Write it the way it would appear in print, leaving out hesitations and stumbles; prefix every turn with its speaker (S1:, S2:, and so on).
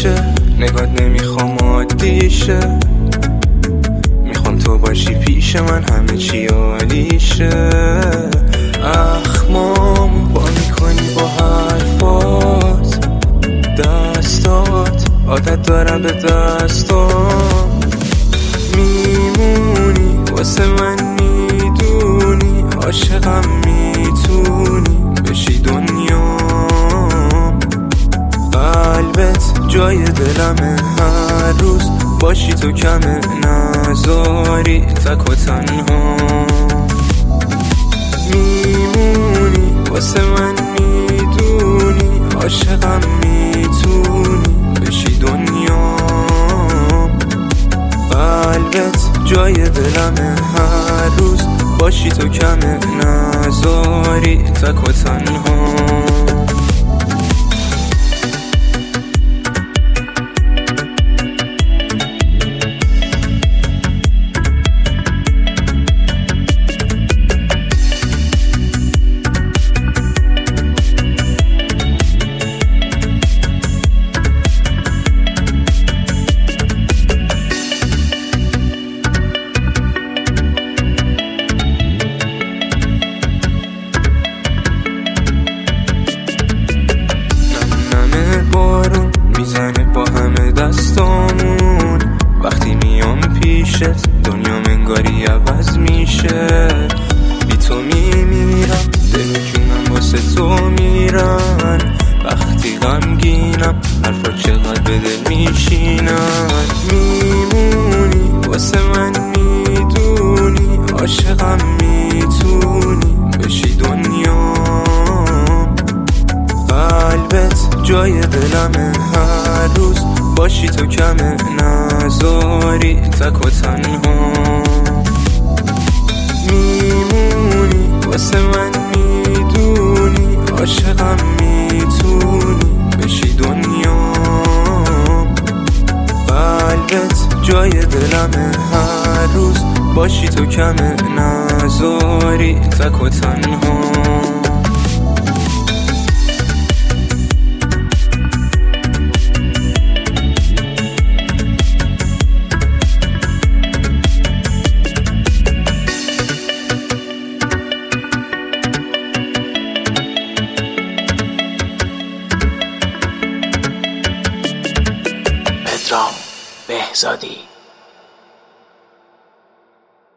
S1: میشه، نگات نمیخوام عادیشه، میخوام تو باشی پیش من، همه چی عالیشه. اخمام با میکنی با حرفات، دستات عادت دارم به دستام، میمونی واسه من، میدونی عاشقم، میتونی بشی دنیام. قلبت جای دلمه، هر روز باشی تو کمه، نذاری تک و تنها. میمونی واسه من، میدونی عاشقم، میتونی بشی دنیام. قلبت جای دلمه، هر روز باشی تو کمه، نذاری تک و تنها. میزنه با همه دستامون، وقتی میام پیشت دنیا منگاری عوض میشه. بی تو میمیرم، دل و جونم واسه تو میرن، وقتی غمگینم حرفا چقدر به دل میشینن. میمونی واسه من، میدونی عاشقم، میتونی بشی دنیام. قلبت جای دلمه، هر روز باشی تو کمه، نذاری تک و تنها. میمونی واسه من، میدونی عاشقم، میتونی بشی دنیام. قلبت جای دلمه، هر روز باشی تو کمه، نذاری تک و تنها.
S2: پدرام بهزادی.